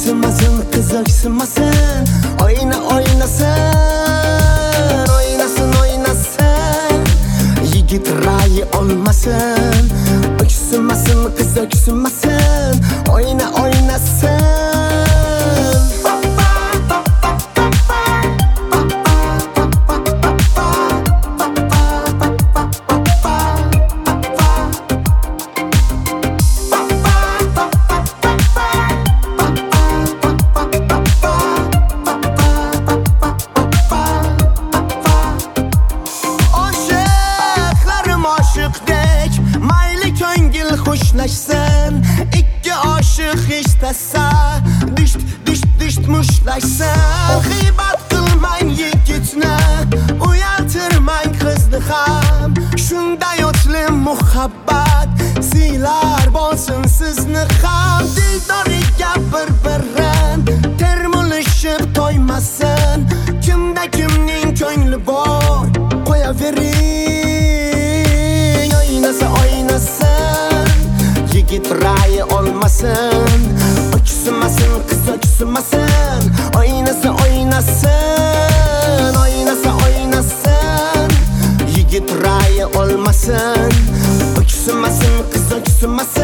Öksümesin kız öksümesin. Oynasın. Yigit rayı olmasın. Öksümesin kız öksümesin. Oynasın. Mayli ko'ngil xushlashsin. Ikki oshiq istasa disht mushlashsin. G'iybat qilmang yigitni, uyaltirmang qizni ham. Shunday o'tli muhabbat siylar bo'lsin sizni ham. Dildoriga bir-birin termulishib to'ymasin. Kimda kimning ko'ngli bor qo'yavering. Oynasın, yigit rayı olmasın. Öksümesin kız öksümesin. Oynasın. Yigit rayı olmasın. Öksümesin kız öksümesin.